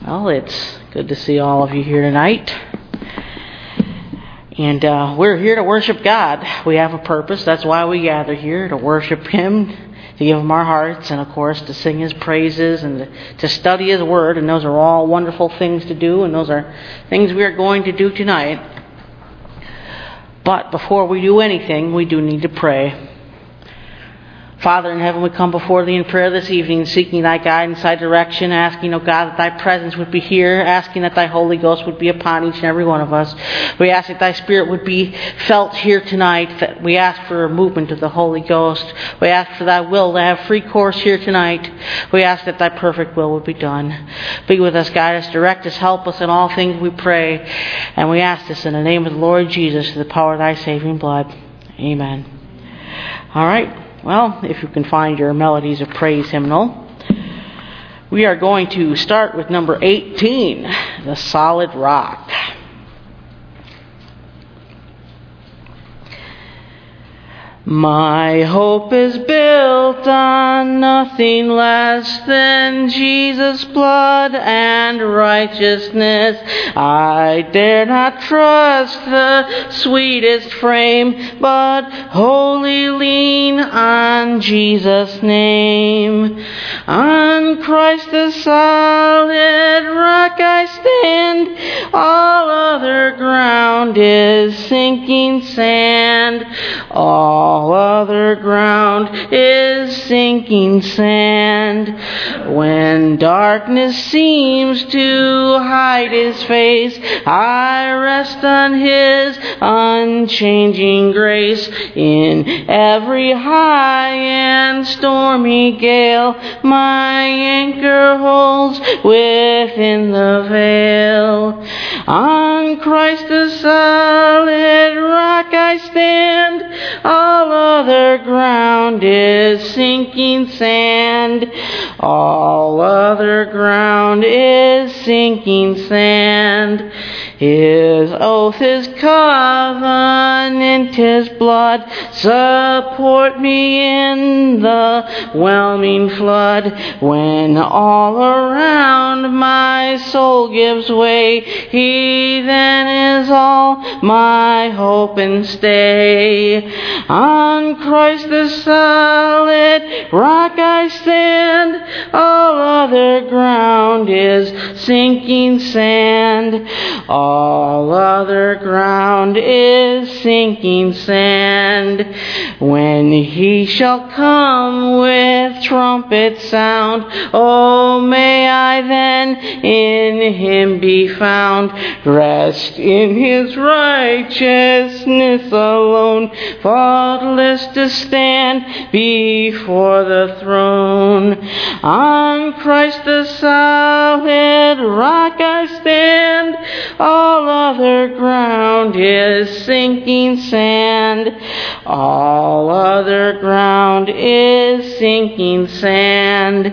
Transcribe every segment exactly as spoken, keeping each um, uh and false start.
Well, it's good to see all of you here tonight. And uh, we're here to worship God. We have a purpose. That's why we gather here, to worship Him, to give Him our hearts, and of course to sing His praises and to, to study His Word. And those are all wonderful things to do, and those are things we are going to do tonight. But before we do anything, we do need to pray. Father in heaven, we come before Thee in prayer this evening, seeking Thy guidance, Thy direction, asking, O God, that Thy presence would be here, asking that Thy Holy Ghost would be upon each and every one of us. We ask that Thy Spirit would be felt here tonight. That we ask for a movement of the Holy Ghost. We ask for Thy will to have free course here tonight. We ask that Thy perfect will would be done. Be with us, guide us, direct us, help us in all things, we pray. And we ask this in the name of the Lord Jesus, through the power of Thy saving blood. Amen. All right. Well, if you can find your Melodies of Praise hymnal, we are going to start with number eighteen, The Solid Rock. My hope is built on nothing less than Jesus' blood and righteousness. I dare not trust the sweetest frame, but wholly lean on Jesus' name. On Christ the solid rock I stand, all other ground is sinking sand. All All other ground is sinking sand. When darkness seems to hide His face, I rest on His unchanging grace. In every high and stormy gale, my anchor holds within the veil. On Christ the solid rock I stand, all other ground is sinking sand. All other ground is sinking sand. His oath, His covenant, His blood support me in the whelming flood. When all around my soul gives way, He then is all my hope and stay. On Christ the solid rock I stand, all other ground is sinking sand. All other ground is sinking sand. When He shall come with trumpet sound, oh, may I then in Him be found. Rest in His righteousness alone, faultless to stand before the throne. On Christ the solid rock I stand, all other ground is sinking sand. All other ground is sinking sand.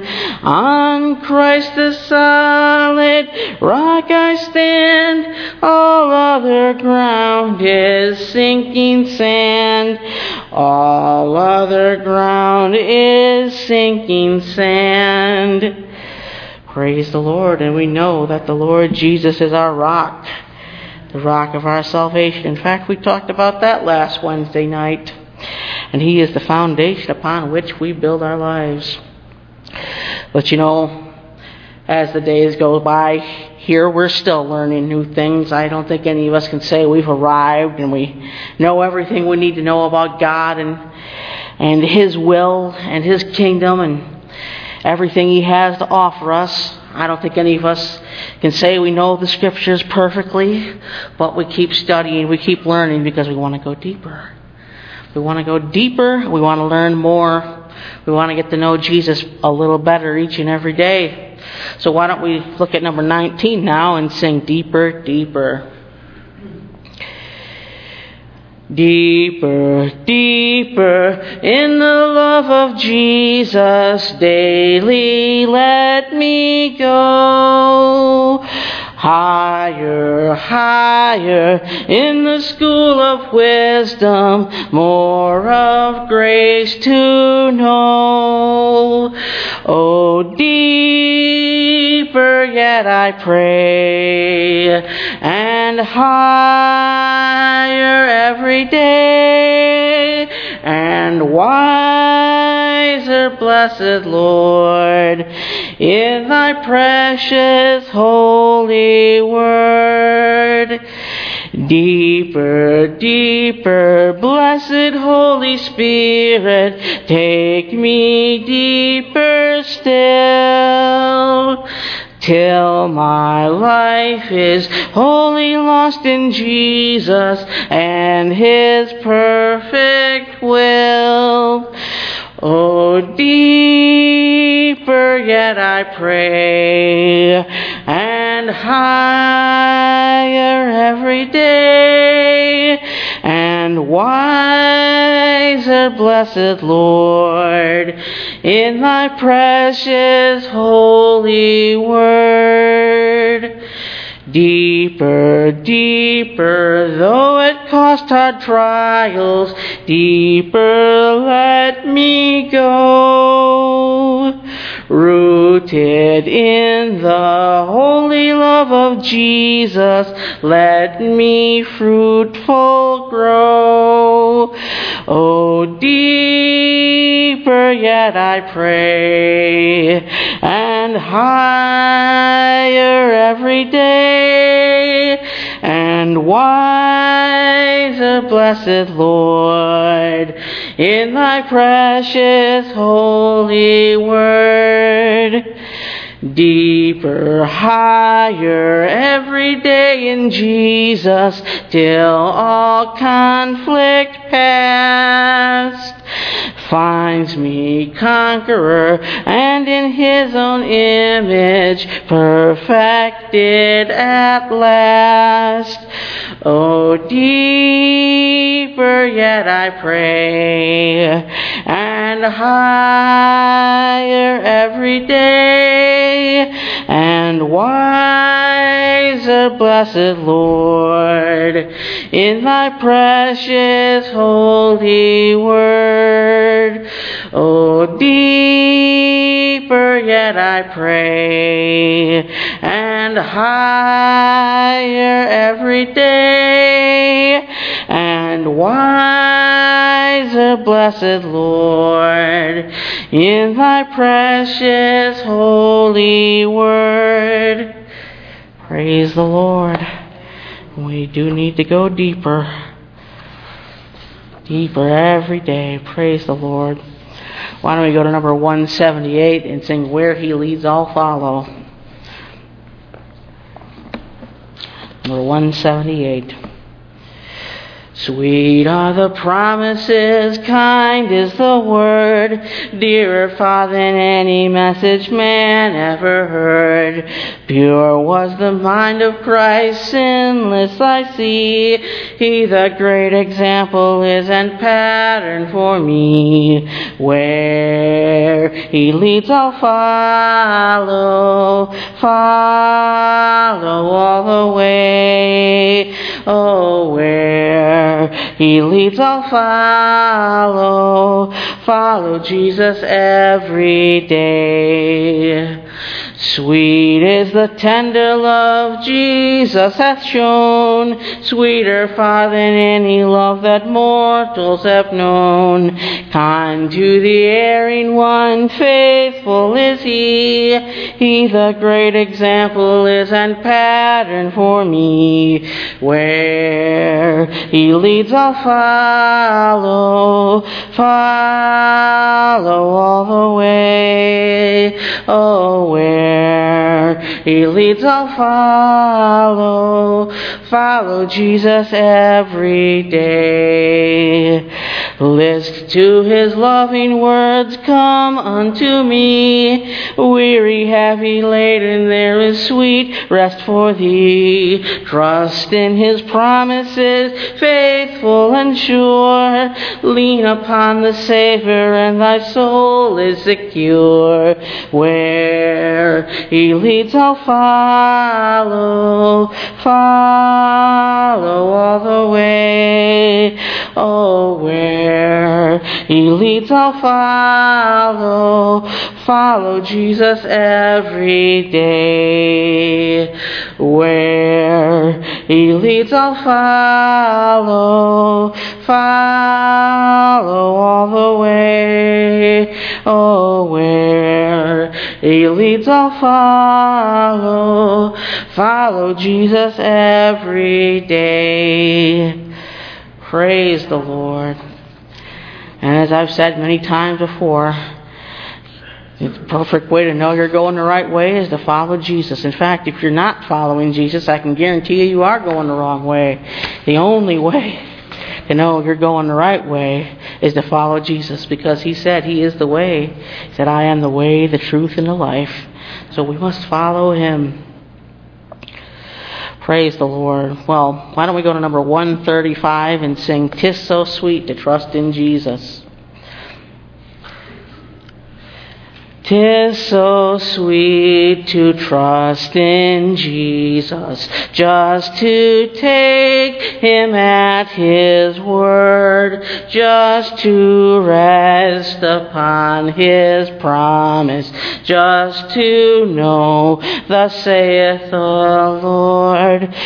On Christ the solid rock I stand, all other ground is sinking sand. All other ground is sinking sand. Praise the Lord, and we know that the Lord Jesus is our rock, the rock of our salvation. In fact, we talked about that last Wednesday night, and He is the foundation upon which we build our lives. But you know, as the days go by, here we're still learning new things. I don't think any of us can say we've arrived and we know everything we need to know about God and and His will and His kingdom and everything He has to offer us. I don't think any of us can say we know the Scriptures perfectly, but we keep studying, we keep learning because we want to go deeper. We want to go deeper, we want to learn more, we want to get to know Jesus a little better each and every day. So why don't we look at number nineteen now and sing Deeper, Deeper. Deeper, deeper in the love of Jesus, daily let me go. Higher, higher in the school of wisdom, more of grace to know. Oh, deeper, deeper yet I pray, and higher every day, and wiser, blessed Lord, in thy precious holy word. Deeper, deeper, blessed Holy Spirit, take me deeper still, till my life is wholly lost in Jesus and His perfect will. Oh, deeper yet I pray, and higher every day, and wiser, blessed Lord, in thy precious holy word. Deeper, deeper, though it cost hard trials, deeper let me go, rooted in the holy love of Jesus, let me fruitful grow. Oh, deeper yet I pray, and higher every day, and wiser, blessed Lord, in thy precious holy word. Deeper, higher every day in Jesus, till all conflict past finds me conqueror, and in His own image perfected at last. Oh, deeper yet I pray, and higher every day, and wiser, blessed Lord, in thy precious holy word. Oh, deeper yet I pray, and higher every day, and wiser, blessed Lord, in thy precious holy word. Praise the Lord. We do need to go deeper. Deeper every day. Praise the Lord. Why don't we go to number one seventy-eight and sing Where He Leads I'll Follow. Number one seventy-eight. Sweet are the promises, kind is the word, dearer far than any message man ever heard. Pure was the mind of Christ, sinless I see. He the great example is and pattern for me. Where He leads I'll follow, follow all the way. Oh, where He leads I'll follow, follow Jesus every day. Sweet is the tender love Jesus hath shown, sweeter far than any love that mortals have known. Kind to the erring one, faithful is He. He the great example is and pattern for me. Where He leads I'll follow, follow all the way. Oh, where He leads I'll follow, follow Jesus every day. List to His loving words, come unto me. Weary, heavy laden, there is sweet rest for thee. Trust in His promises, faithful and sure. Lean upon the Savior and thy soul is secure. Where He leads I'll follow, follow all the way. Oh, where Where He leads, I'll follow. Follow Jesus every day. Where He leads, I'll follow. Follow all the way. Oh, where He leads, I'll follow. Follow Jesus every day. Praise the Lord. And as I've said many times before, the perfect way to know you're going the right way is to follow Jesus. In fact, if you're not following Jesus, I can guarantee you you are going the wrong way. The only way to know you're going the right way is to follow Jesus, because He said He is the way. He said, I am the way, the truth, and the life. So we must follow Him. Praise the Lord. Well, why don't we go to number one thirty-five and sing, "'Tis so sweet to trust in Jesus." 'Tis so sweet to trust in Jesus, just to take Him at His word, just to rest upon His promise, just to know, thus saith the Lord.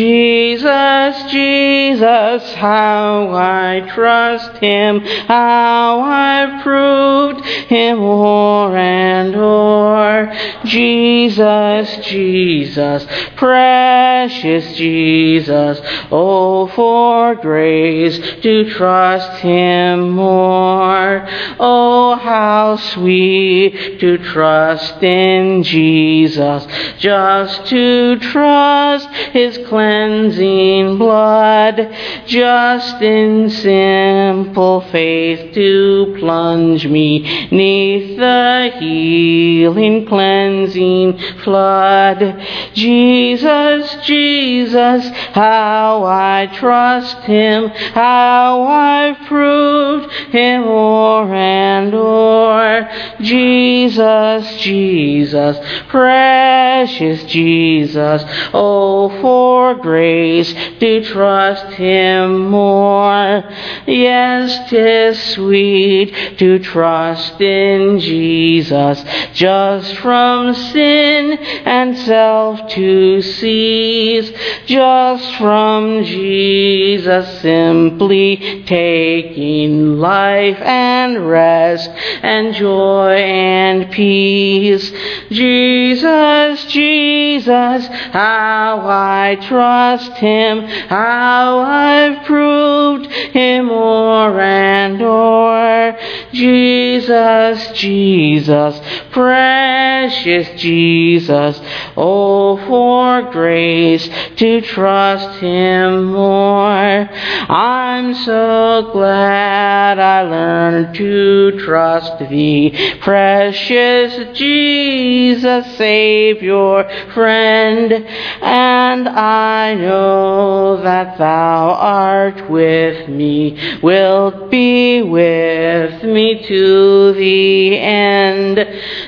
Jesus, Jesus, how I trust Him, how I've proved Him o'er and and o'er. Jesus, Jesus, precious Jesus, oh, for grace to trust Him more. Oh, how sweet to trust in Jesus, just to trust His cleansing blood, just in simple faith to plunge me 'neath the healing, cleansing flood. Jesus, Jesus, how I trust Him, how I've proved Him o'er and o'er. Jesus, Jesus, precious Jesus, oh, for grace to trust Him more. Yes, 'tis sweet to trust in Jesus, just from sin and self to cease, just from Jesus simply taking life and rest and joy and peace. Jesus, Jesus, how I trust Him, how I've proved Him o'er and o'er. Jesus, Jesus, precious Jesus, oh, for grace to trust Him more. I'm so glad I learned to trust Thee, precious Jesus, Savior, friend, and I know that Thou art with me, wilt be with me to the end.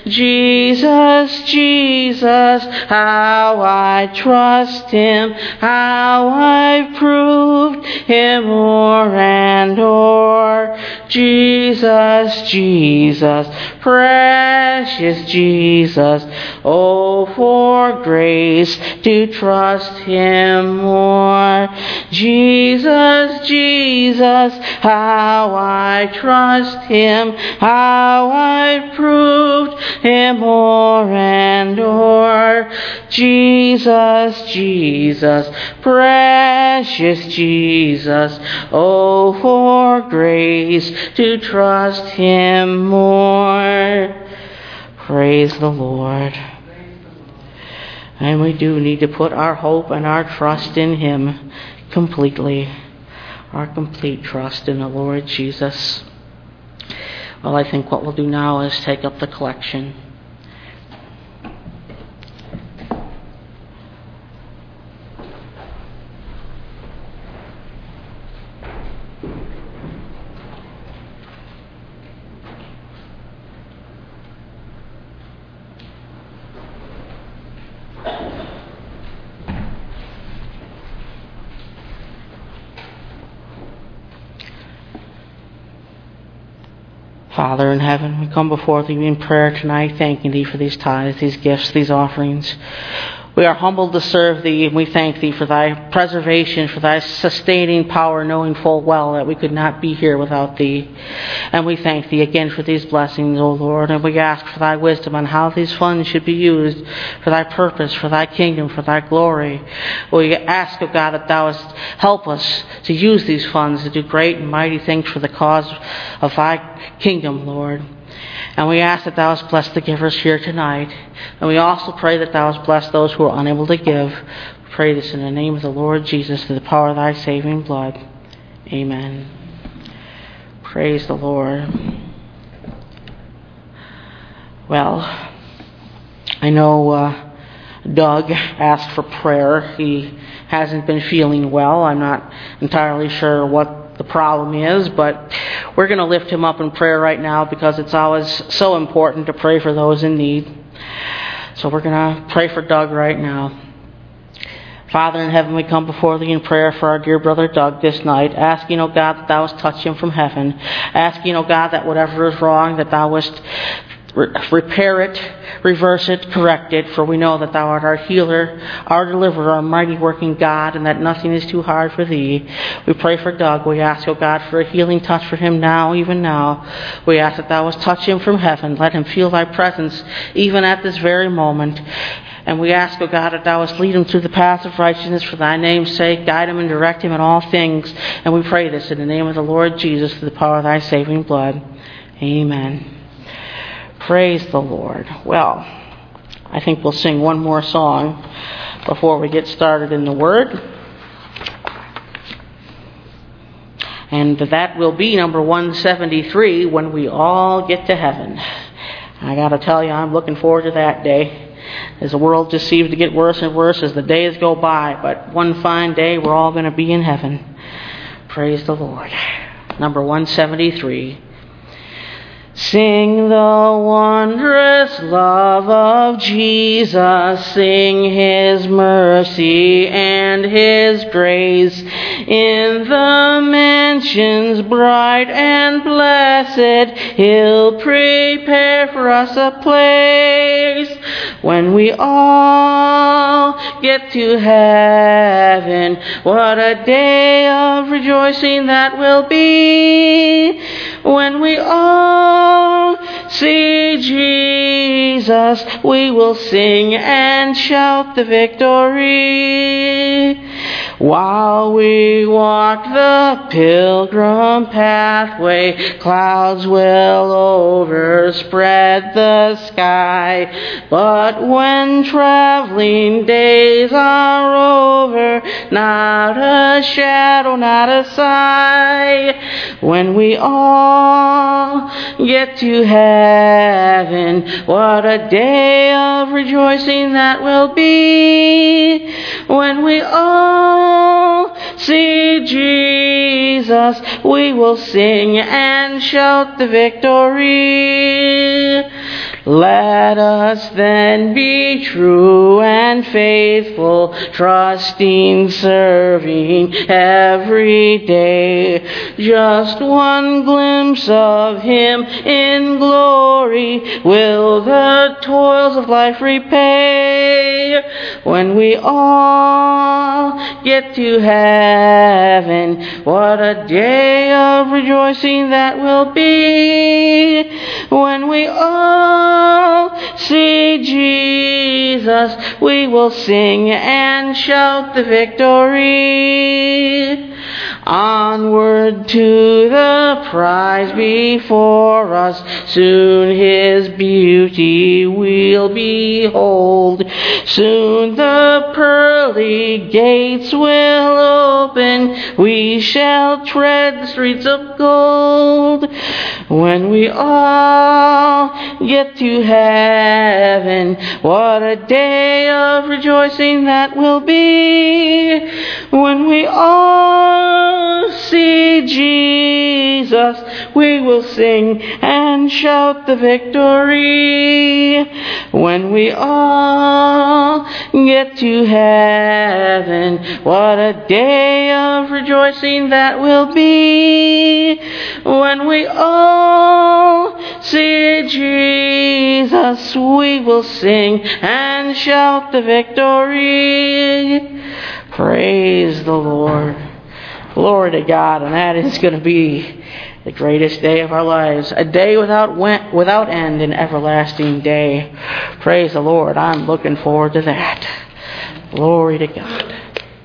Jesus, Jesus, how I trust Him, how I've proved Him o'er and o'er. Jesus, Jesus, precious Jesus, oh, for grace to trust Him more. Jesus, Jesus, how I trust Him, how I've proved Him o'er and o'er. Jesus, Jesus, precious Jesus, oh, for grace to trust Him more. Praise the Lord. And we do need to put our hope and our trust in Him completely. Our complete trust in the Lord Jesus. Well, I think what we'll do now is take up the collection. Father in heaven, we come before Thee in prayer tonight, thanking Thee for these tithes, these gifts, these offerings. We are humbled to serve Thee, and we thank Thee for Thy preservation, for Thy sustaining power, knowing full well that we could not be here without Thee. And we thank Thee again for these blessings, O Lord, and we ask for Thy wisdom on how these funds should be used for Thy purpose, for Thy kingdom, for Thy glory. We ask, O God, that Thou wouldst help us to use these funds to do great and mighty things for the cause of Thy kingdom, Lord. And we ask that Thou wouldst bless the givers here tonight. And we also pray that Thou wouldst bless those who are unable to give. We pray this in the name of the Lord Jesus, through the power of Thy saving blood. Amen. Praise the Lord. Well, I know uh, Doug asked for prayer. He hasn't been feeling well. I'm not entirely sure what the problem is, but we're going to lift him up in prayer right now because it's always so important to pray for those in need. So we're going to pray for Doug right now. Father in heaven, we come before Thee in prayer for our dear brother Doug this night, asking, O God, that Thou wouldst touch him from heaven, asking, O God, that whatever is wrong, that Thou wouldst repair it, reverse it, correct it, for we know that Thou art our healer, our deliverer, our mighty working God, and that nothing is too hard for Thee. We pray for Doug. We ask, O God, for a healing touch for him now, even now. We ask that Thou wouldst touch him from heaven. Let him feel Thy presence even at this very moment. And we ask, O God, that Thou wouldst lead him through the path of righteousness for Thy name's sake, guide him and direct him in all things. And we pray this in the name of the Lord Jesus, through the power of Thy saving blood. Amen. Praise the Lord. Well, I think we'll sing one more song before we get started in the Word. And that will be number one seventy-three, When We All Get to Heaven. I got to tell you, I'm looking forward to that day. As the world just seems to get worse and worse as the days go by, but one fine day we're all going to be in heaven. Praise the Lord. Number one seventy-three. Sing the wondrous love of Jesus, sing His mercy and His grace. In the mansions bright and blessed, He'll prepare for us a place. When we all get to heaven, what a day of rejoicing that will be. When we all see Jesus, we will sing and shout the victory. While we walk the pilgrim pathway, clouds will overspread the sky. But when traveling days are over, not a shadow, not a sigh. When we all get to heaven, what a day of rejoicing that will be. When we all see Jesus, we will sing and shout the victory. Let us then be true and faithful, trusting, serving every day. Just one glimpse of Him in glory will the toils of life repay. When we all get to heaven, what a day of rejoicing that will be. When we all see Jesus, we will sing and shout the victory. Onward to the prize before us, soon His beauty we'll behold. Soon the pearly gates will open, we shall tread the streets of gold. When we all get to heaven, what a day of rejoicing that will be. When we all see Jesus, we will sing and shout the victory. When we all get to heaven, what a day of rejoicing that will be. When we all See Jesus, we will sing and shout the victory. Praise the Lord. Glory to God. And that is going to be the greatest day of our lives. A day without without end, an everlasting day. Praise the Lord. I'm looking forward to that. Glory to God.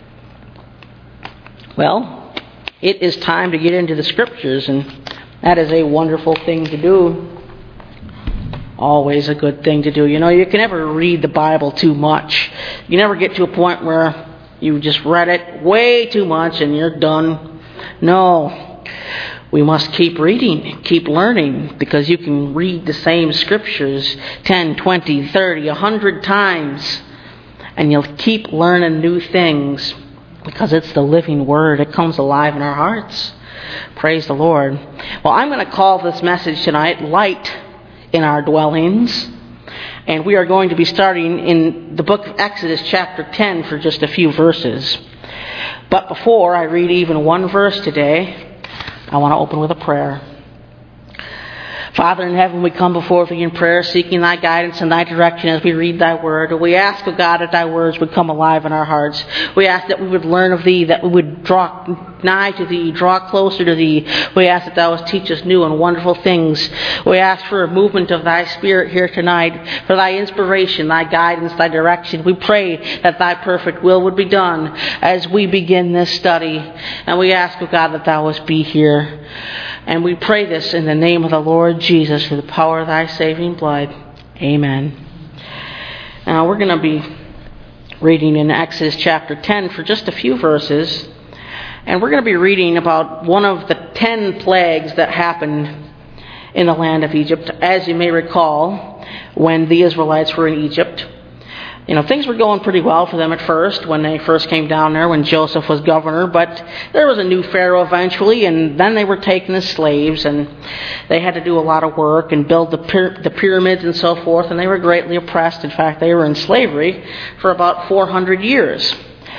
Well, it is time to get into the Scriptures, and that is a wonderful thing to do. Always a good thing to do. You know, you can never read the Bible too much. You never get to a point where you just read it way too much and you're done. No. We must keep reading, keep learning, because you can read the same Scriptures ten, twenty, thirty, a hundred times, and you'll keep learning new things because it's the living Word. It comes alive in our hearts. Praise the Lord. Well, I'm going to call this message tonight, Light in Our Dwellings. And we are going to be starting in the book of Exodus chapter ten for just a few verses. But before I read even one verse today, I want to open with a prayer. Father in heaven, we come before thee in prayer, seeking thy guidance and thy direction as we read thy word. We ask, O God, that thy words would come alive in our hearts. We ask that we would learn of thee, that we would draw nigh to thee, draw closer to thee. We ask that thou would teach us new and wonderful things. We ask for a movement of thy Spirit here tonight, for thy inspiration, thy guidance, thy direction. We pray that thy perfect will would be done as we begin this study. And we ask, O God, that thou wouldst be here. And we pray this in the name of the Lord Jesus, through the power of thy saving blood. Amen. Now we're going to be reading in Exodus chapter ten for just a few verses. And we're going to be reading about one of the ten plagues that happened in the land of Egypt. As you may recall, when the Israelites were in Egypt, you know, things were going pretty well for them at first when they first came down there, when Joseph was governor. But there was a new Pharaoh eventually, and then they were taken as slaves, and they had to do a lot of work and build the, py- the pyramids and so forth, and they were greatly oppressed. In fact, they were in slavery for about four hundred years.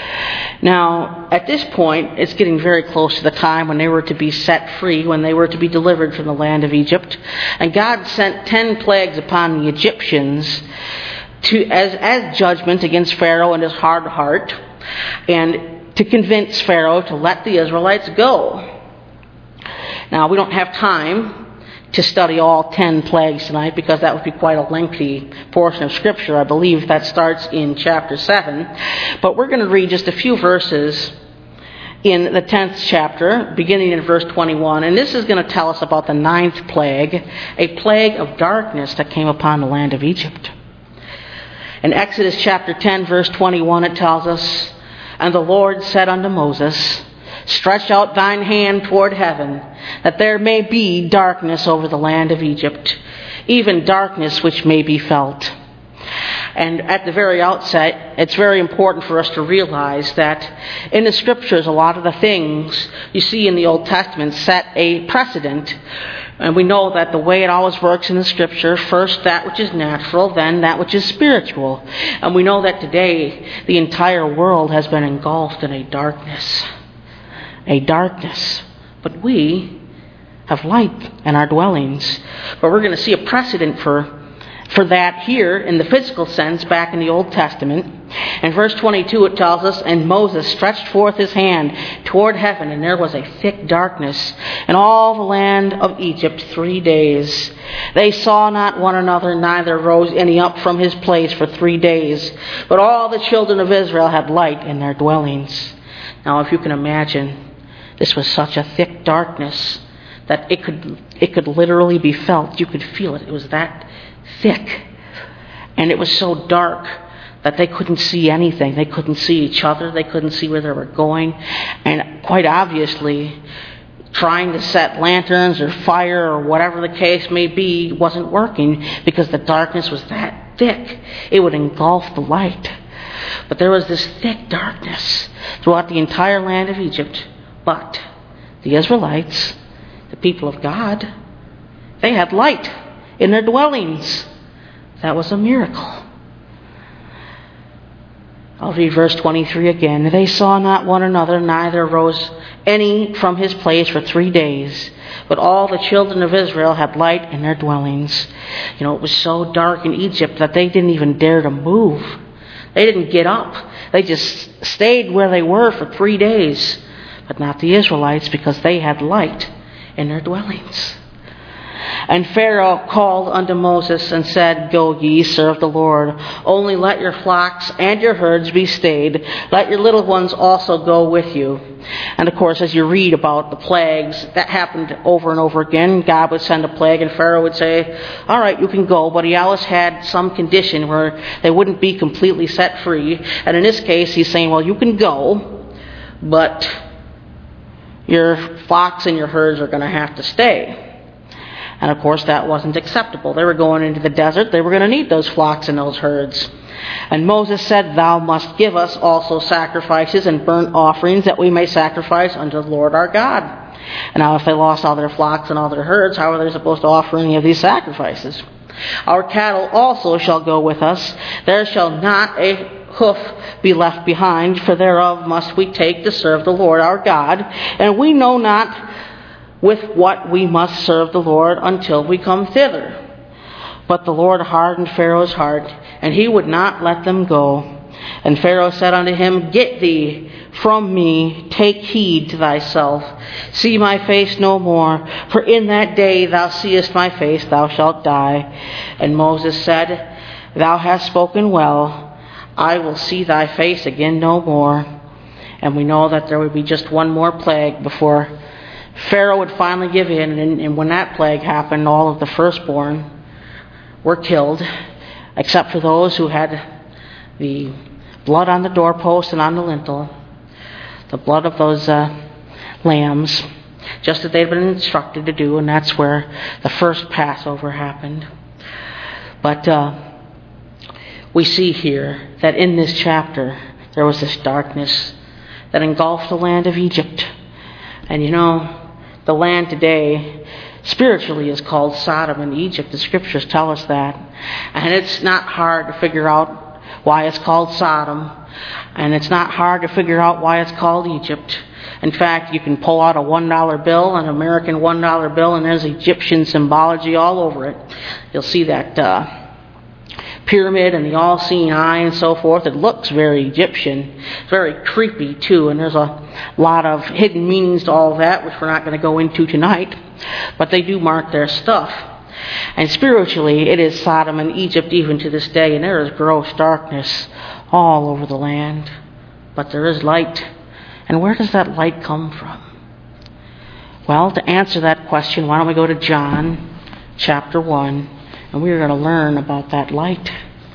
Now, at this point, it's getting very close to the time when they were to be set free, when they were to be delivered from the land of Egypt. And God sent ten plagues upon the Egyptians to as, as judgment against Pharaoh and his hard heart, and to convince Pharaoh to let the Israelites go. Now, we don't have time to study all ten plagues tonight, because that would be quite a lengthy portion of Scripture. I believe that starts in chapter seven. But we're going to read just a few verses in the tenth chapter, beginning in verse twenty-one. And this is going to tell us about the ninth plague, a plague of darkness that came upon the land of Egypt. In Exodus chapter ten, verse twenty-one, it tells us, "And the Lord said unto Moses, Stretch out thine hand toward heaven, that there may be darkness over the land of Egypt, even darkness which may be felt." And at the very outset, it's very important for us to realize that in the Scriptures, a lot of the things you see in the Old Testament set a precedent. And we know that the way it always works in the Scripture, first that which is natural, then that which is spiritual. And we know that today the entire world has been engulfed in a darkness. A darkness. But we have light in our dwellings. But we're going to see a precedent for For that here in the physical sense back in the Old Testament. In verse twenty-two it tells us, "And Moses stretched forth his hand toward heaven, and there was a thick darkness in all the land of Egypt three days. They saw not one another, neither rose any up from his place for three days. But all the children of Israel had light in their dwellings." Now if you can imagine, this was such a thick darkness that it could it could literally be felt. You could feel it. It was that thick. And it was so dark that they couldn't see anything. They couldn't see each other. They couldn't see where they were going. And quite obviously, trying to set lanterns or fire or whatever the case may be wasn't working, because the darkness was that thick. It would engulf the light. But there was this thick darkness throughout the entire land of Egypt. But the Israelites, the people of God, they had light in their dwellings. That was a miracle. I'll read verse twenty-three again. They saw not one another, neither rose any from his place for three days. But all the children of Israel had light in their dwellings. You know, it was so dark in Egypt that they didn't even dare to move. They didn't get up. They just stayed where they were for three days. But not the Israelites, because they had light in their dwellings. And Pharaoh called unto Moses and said, Go ye, serve the Lord. Only let your flocks and your herds be stayed. Let your little ones also go with you. And of course, as you read about the plagues, that happened over and over again. God would send a plague and Pharaoh would say, all right, you can go. But he always had some condition where they wouldn't be completely set free. And in this case, he's saying, well, you can go, but your flocks and your herds are going to have to stay. And of course, that wasn't acceptable. They were going into the desert. They were going to need those flocks and those herds. And Moses said, Thou must give us also sacrifices and burnt offerings, that we may sacrifice unto the Lord our God. And now if they lost all their flocks and all their herds, how are they supposed to offer any of these sacrifices? Our cattle also shall go with us. There shall not a hoof be left behind, for thereof must we take to serve the Lord our God. And we know not with what we must serve the Lord until we come thither. But the Lord hardened Pharaoh's heart, and he would not let them go. And Pharaoh said unto him, Get thee from me, take heed to thyself, see my face no more, for in that day thou seest my face, thou shalt die. And Moses said, Thou hast spoken well, I will see thy face again no more. And we know that there would be just one more plague before Pharaoh would finally give in, and, and when that plague happened, all of the firstborn were killed, except for those who had the blood on the doorpost and on the lintel, the blood of those uh, lambs, just as they'd been instructed to do, and that's where the first Passover happened. But uh, we see here that in this chapter, there was this darkness that engulfed the land of Egypt. And you know, the land today spiritually is called Sodom and Egypt. The scriptures tell us that. And it's not hard to figure out why it's called Sodom. And it's not hard to figure out why it's called Egypt. In fact, you can pull out a one dollar bill, an American one dollar bill, and there's Egyptian symbology all over it. You'll see that uh, pyramid and the all-seeing eye and so forth. It looks very Egyptian. It's very creepy too, and there's a lot of hidden meanings to all that, which we're not going to go into tonight, but they do mark their stuff. And spiritually, it is Sodom and Egypt even to this day, and there is gross darkness all over the land, but there is light. And where does that light come from? Well, to answer that question, why don't we go to John chapter one, and we're going to learn about that light.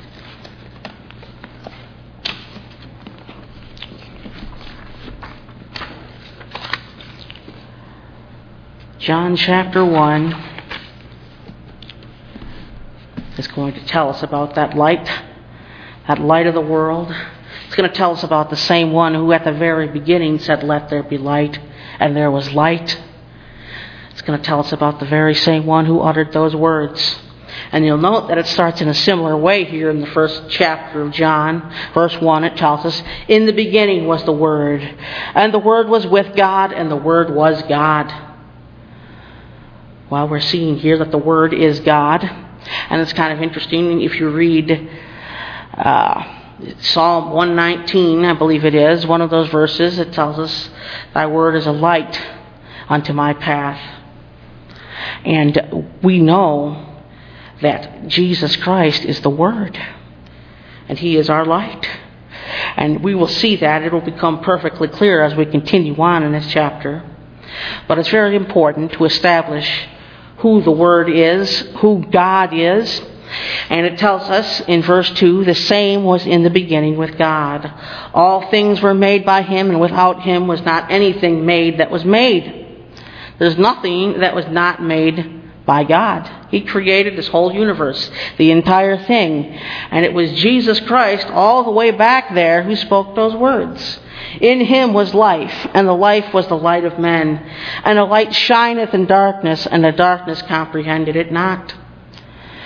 John chapter one is going to tell us about that light, that light of the world. It's going to tell us about the same one who at the very beginning said, Let there be light, and there was light. It's going to tell us about the very same one who uttered those words. And you'll note that it starts in a similar way here in the first chapter of John. Verse one, it tells us, In the beginning was the Word, and the Word was with God, and the Word was God. Well, we're seeing here that the Word is God. And it's kind of interesting if you read uh, Psalm one nineteen, I believe it is, one of those verses, it tells us, Thy Word is a light unto my path. And we know that Jesus Christ is the Word, and He is our light. And we will see that. It will become perfectly clear as we continue on in this chapter. But it's very important to establish who the Word is, who God is. And it tells us in verse two, The same was in the beginning with God. All things were made by Him, and without Him was not anything made that was made. There's nothing that was not made by God. He created this whole universe, the entire thing. And it was Jesus Christ all the way back there who spoke those words. In Him was life, and the life was the light of men. And the light shineth in darkness, and the darkness comprehended it not.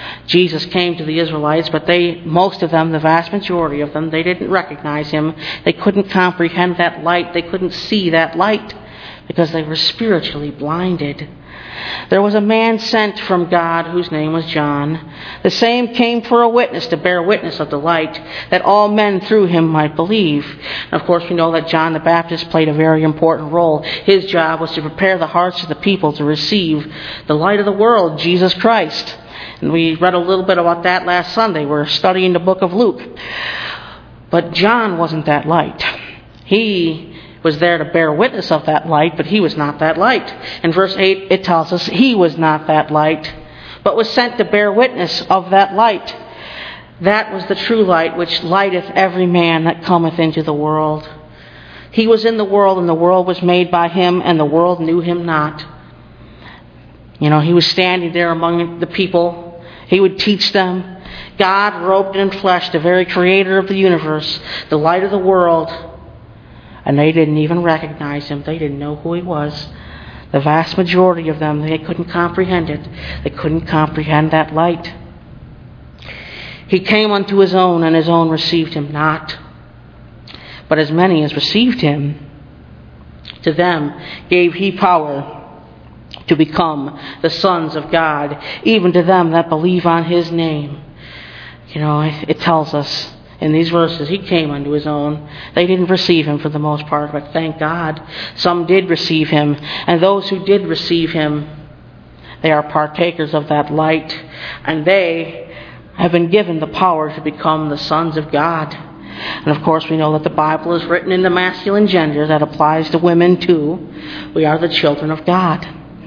Jesus came to the Israelites, but they, most of them, the vast majority of them, they didn't recognize him. They couldn't comprehend that light. They couldn't see that light because they were spiritually blinded. There was a man sent from God whose name was John. The same came for a witness, to bear witness of the light, that all men through him might believe. And of course, we know that John the Baptist played a very important role. His job was to prepare the hearts of the people to receive the light of the world, Jesus Christ. And we read a little bit about that last Sunday. We're studying the book of Luke. But John wasn't that light. He was there to bear witness of that light, but he was not that light. In verse eight, it tells us he was not that light, but was sent to bear witness of that light. That was the true light, which lighteth every man that cometh into the world. He was in the world, and the world was made by him, and the world knew him not. You know, he was standing there among the people. He would teach them. God, robed in flesh, the very creator of the universe, the light of the world. And they didn't even recognize him. They didn't know who he was. The vast majority of them, they couldn't comprehend it. They couldn't comprehend that light. He came unto his own, and his own received him not. But as many as received him, to them gave he power to become the sons of God, even to them that believe on his name. You know, it tells us in these verses, he came unto his own. They didn't receive him for the most part, but thank God, some did receive him. And those who did receive him, they are partakers of that light. And they have been given the power to become the sons of God. And of course, we know that the Bible is written in the masculine gender. That applies to women too. We are the children of God.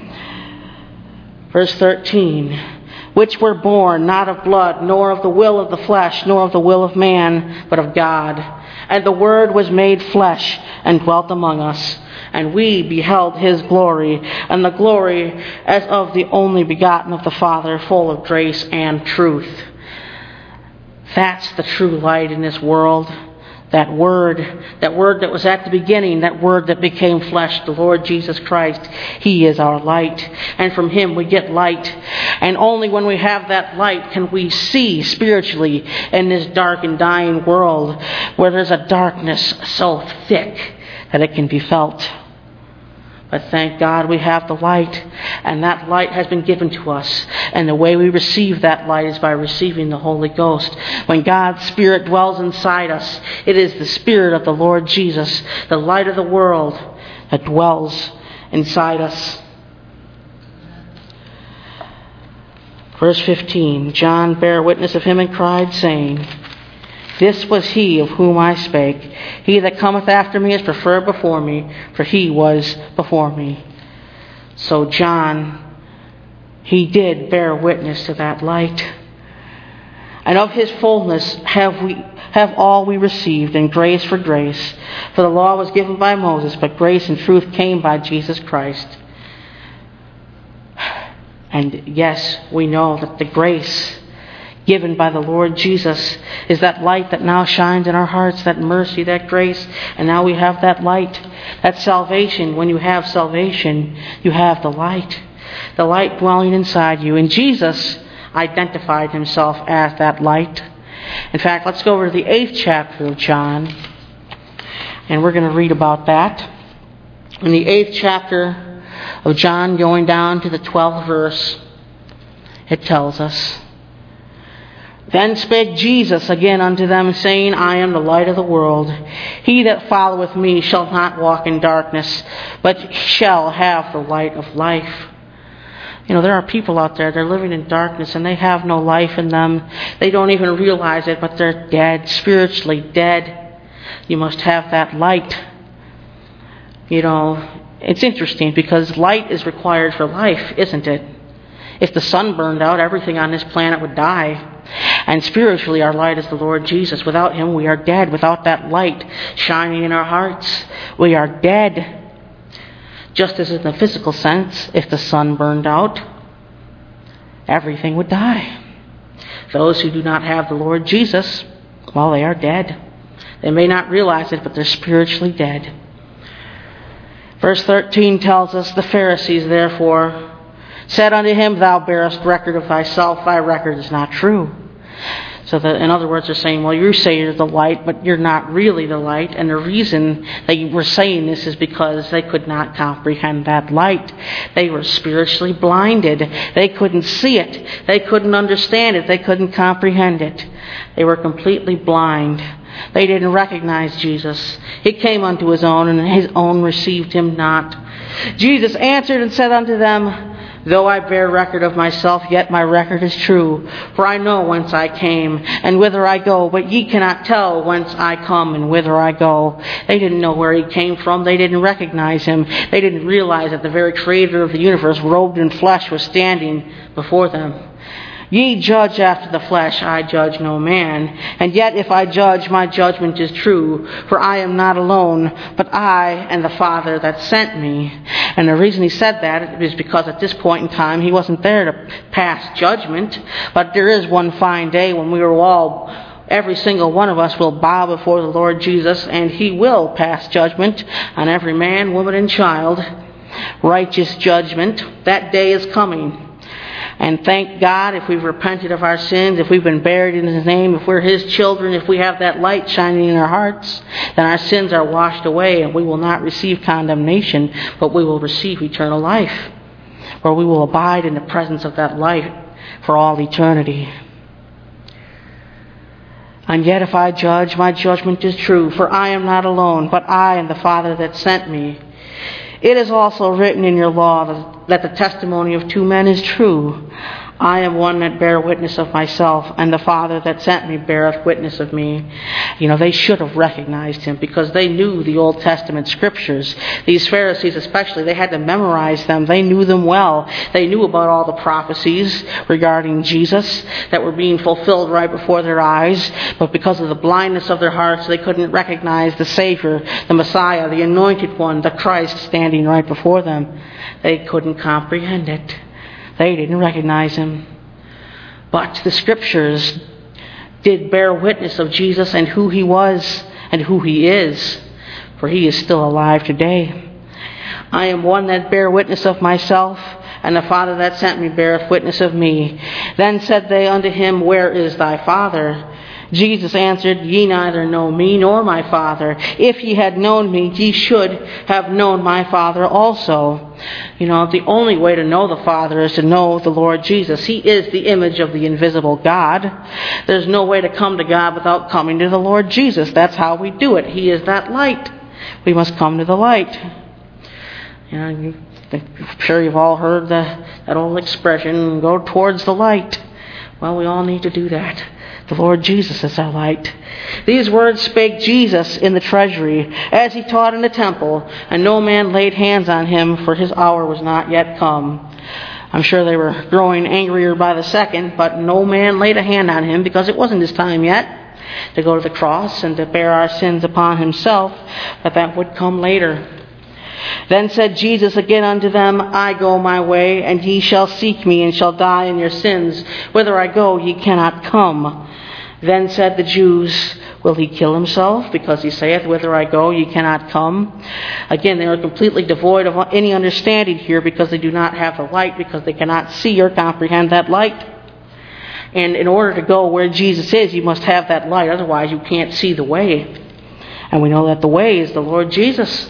Verse thirteen. Which were born not of blood, nor of the will of the flesh, nor of the will of man, but of God. And the Word was made flesh, and dwelt among us. And we beheld his glory, and the glory as of the only begotten of the Father, full of grace and truth. That's the true light in this world. That Word, that Word that was at the beginning, that Word that became flesh, the Lord Jesus Christ. He is our light. And from him we get light. And only when we have that light can we see spiritually in this dark and dying world, where there's a darkness so thick that it can be felt. But thank God we have the light, and that light has been given to us. And the way we receive that light is by receiving the Holy Ghost. When God's Spirit dwells inside us, it is the Spirit of the Lord Jesus, the light of the world, that dwells inside us. Verse fifteen, John bare witness of him and cried, saying, This was he of whom I spake. He that cometh after me is preferred before me, for he was before me. So John, he did bear witness to that light. And of his fullness have we have all we received, and grace for grace. For the law was given by Moses, but grace and truth came by Jesus Christ. And yes, we know that the grace given by the Lord Jesus is that light that now shines in our hearts, that mercy, that grace, and now we have that light, that salvation. When you have salvation, you have the light, the light dwelling inside you. And Jesus identified himself as that light. In fact, let's go over to the eighth chapter of John, and we're going to read about that. In the eighth chapter of John, going down to the twelfth verse, it tells us, Then spake Jesus again unto them, saying, I am the light of the world. He that followeth me shall not walk in darkness, but shall have the light of life. You know, there are people out there, they're living in darkness, and they have no life in them. They don't even realize it, but they're dead, spiritually dead. You must have that light. You know, it's interesting because light is required for life, isn't it? If the sun burned out, everything on this planet would die. And spiritually, our light is the Lord Jesus. Without him, we are dead. Without that light shining in our hearts, we are dead. Just as in the physical sense, if the sun burned out, everything would die. Those who do not have the Lord Jesus, well, they are dead. They may not realize it, but they're spiritually dead. Verse thirteen tells us, The Pharisees, therefore, said unto him, Thou bearest record of thyself, thy record is not true. So that, in other words, they're saying, well, you say you're the light, but you're not really the light. And the reason they were saying this is because they could not comprehend that light. They were spiritually blinded. They couldn't see it. They couldn't understand it. They couldn't comprehend it. They were completely blind. They didn't recognize Jesus. He came unto his own, and his own received him not. Jesus answered and said unto them, Though I bear record of myself, yet my record is true. For I know whence I came, and whither I go, but ye cannot tell whence I come and whither I go. They didn't know where he came from. They didn't recognize him. They didn't realize that the very creator of the universe, robed in flesh, was standing before them. Ye judge after the flesh, I judge no man. And yet if I judge, my judgment is true. For I am not alone, but I and the Father that sent me. And the reason he said that is because at this point in time, he wasn't there to pass judgment. But there is one fine day when we are all, every single one of us will bow before the Lord Jesus, and he will pass judgment on every man, woman, and child. Righteous judgment. That day is coming. And thank God if we've repented of our sins, if we've been buried in his name, if we're his children, if we have that light shining in our hearts, then our sins are washed away and we will not receive condemnation, but we will receive eternal life, where we will abide in the presence of that light for all eternity. And yet if I judge, my judgment is true, for I am not alone, but I and the Father that sent me. It is also written in your law that the testimony of two men is true. I am one that bear witness of myself, and the Father that sent me beareth witness of me. You know, they should have recognized him because they knew the Old Testament scriptures. These Pharisees especially, they had to memorize them. They knew them well. They knew about all the prophecies regarding Jesus that were being fulfilled right before their eyes. But because of the blindness of their hearts, they couldn't recognize the Savior, the Messiah, the Anointed One, the Christ standing right before them. They couldn't comprehend it. They didn't recognize him. But the scriptures did bear witness of Jesus and who he was and who he is, for he is still alive today. I am one that bear witness of myself, and the Father that sent me beareth witness of me. Then said they unto him, Where is thy Father? Jesus answered, Ye neither know me nor my Father. If ye had known me, ye should have known my Father also. You know, the only way to know the Father is to know the Lord Jesus. He is the image of the invisible God. There's no way to come to God without coming to the Lord Jesus. That's how we do it. He is that light. We must come to the light. You know, you, I'm sure you've all heard the, that old expression, go towards the light. Well, we all need to do that. The Lord Jesus is our light. These words spake Jesus in the treasury, as he taught in the temple, and no man laid hands on him, for his hour was not yet come. I'm sure they were growing angrier by the second, but no man laid a hand on him, because it wasn't his time yet to go to the cross and to bear our sins upon himself, but that would come later. Then said Jesus again unto them, I go my way, and ye shall seek me, and shall die in your sins. Whither I go, ye cannot come. Then said the Jews, Will he kill himself? Because he saith, Whither I go, ye cannot come. Again, they are completely devoid of any understanding here, because they do not have the light, because they cannot see or comprehend that light. And in order to go where Jesus is, you must have that light. Otherwise, you can't see the way. And we know that the way is the Lord Jesus.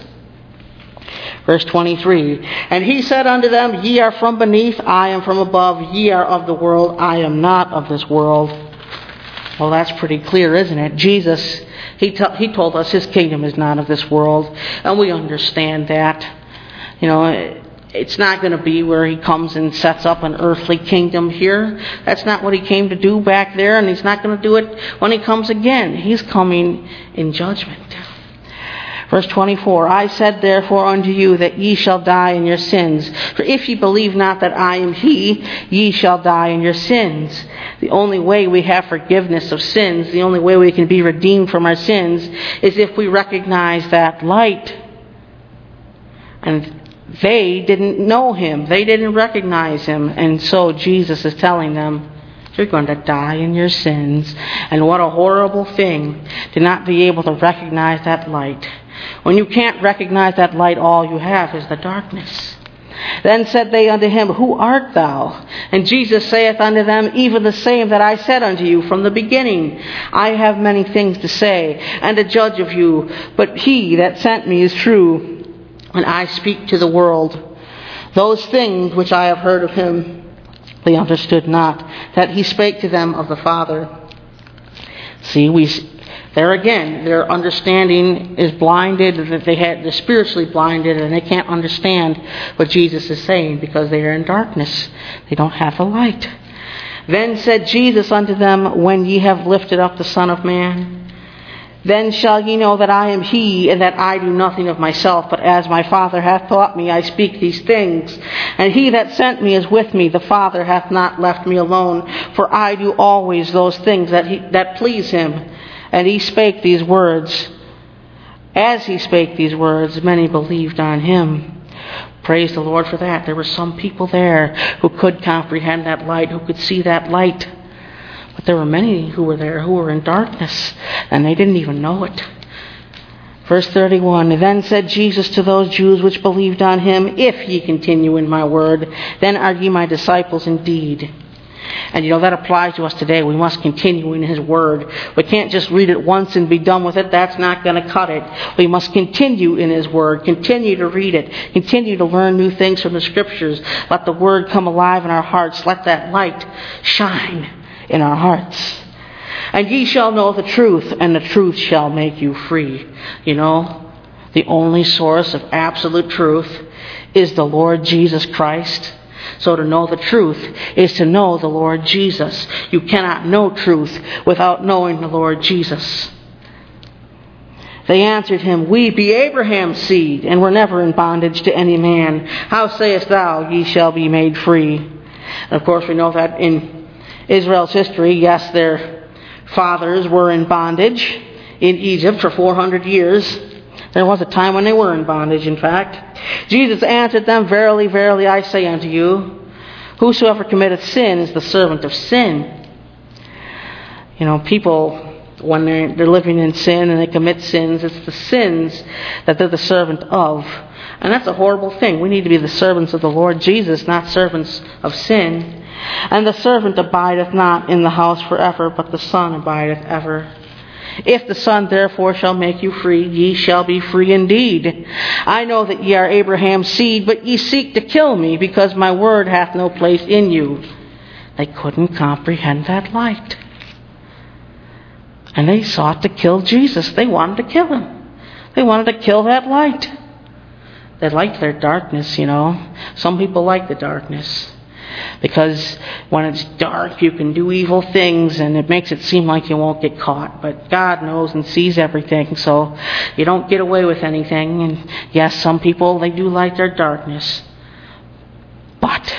Verse twenty-three, And he said unto them, Ye are from beneath, I am from above. Ye are of the world, I am not of this world. Well, that's pretty clear, isn't it? Jesus, he, t- he told us his kingdom is not of this world. And we understand that. You know, it's not going to be where he comes and sets up an earthly kingdom here. That's not what he came to do back there. And he's not going to do it when he comes again. He's coming in judgment. Verse twenty-four, I said therefore unto you that ye shall die in your sins. For if ye believe not that I am he, ye shall die in your sins. The only way we have forgiveness of sins, the only way we can be redeemed from our sins, is if we recognize that light. And they didn't know him. They didn't recognize him. And so Jesus is telling them, you're going to die in your sins. And what a horrible thing to not be able to recognize that light. When you can't recognize that light, all you have is the darkness. Then said they unto him, Who art thou? And Jesus saith unto them, Even the same that I said unto you from the beginning. I have many things to say, and to judge of you, but he that sent me is true, and I speak to the world. Those things which I have heard of him, they understood not, that he spake to them of the Father. See, we there again, their understanding is blinded, that they had, they're spiritually blinded, and they can't understand what Jesus is saying because they are in darkness. They don't have the light. Then said Jesus unto them, When ye have lifted up the Son of Man, then shall ye know that I am he, and that I do nothing of myself, but as my Father hath taught me, I speak these things. And he that sent me is with me. The Father hath not left me alone, for I do always those things that he, that please him. And he spake these words. As he spake these words, many believed on him. Praise the Lord for that. There were some people there who could comprehend that light, who could see that light. But there were many who were there who were in darkness, and they didn't even know it. Verse thirty-one, Then said Jesus to those Jews which believed on him, If ye continue in my word, then are ye my disciples indeed. And you know, that applies to us today. We must continue in his word. We can't just read it once and be done with it. That's not going to cut it. We must continue in his word. Continue to read it. Continue to learn new things from the scriptures. Let the word come alive in our hearts. Let that light shine in our hearts. And ye shall know the truth, and the truth shall make you free. You know, the only source of absolute truth is the Lord Jesus Christ. So to know the truth is to know the Lord Jesus. You cannot know truth without knowing the Lord Jesus. They answered him, We be Abraham's seed, and were never in bondage to any man. How sayest thou, ye shall be made free? And of course we know that in Israel's history, yes, their fathers were in bondage in Egypt for four hundred years. There was a time when they were in bondage, in fact. Jesus answered them, Verily, verily, I say unto you, whosoever committeth sin is the servant of sin. You know, people, when they're, they're living in sin and they commit sins, it's the sins that they're the servant of. And that's a horrible thing. We need to be the servants of the Lord Jesus, not servants of sin. And the servant abideth not in the house forever, but the Son abideth ever. If the Son therefore shall make you free, ye shall be free indeed. I know that ye are Abraham's seed, but ye seek to kill me, because my word hath no place in you. They couldn't comprehend that light. And they sought to kill Jesus. They wanted to kill him. They wanted to kill that light. They liked their darkness, you know. Some people like the darkness. Because when it's dark, you can do evil things, and it makes it seem like you won't get caught. But God knows and sees everything, so you don't get away with anything. And yes, some people, they do like their darkness. But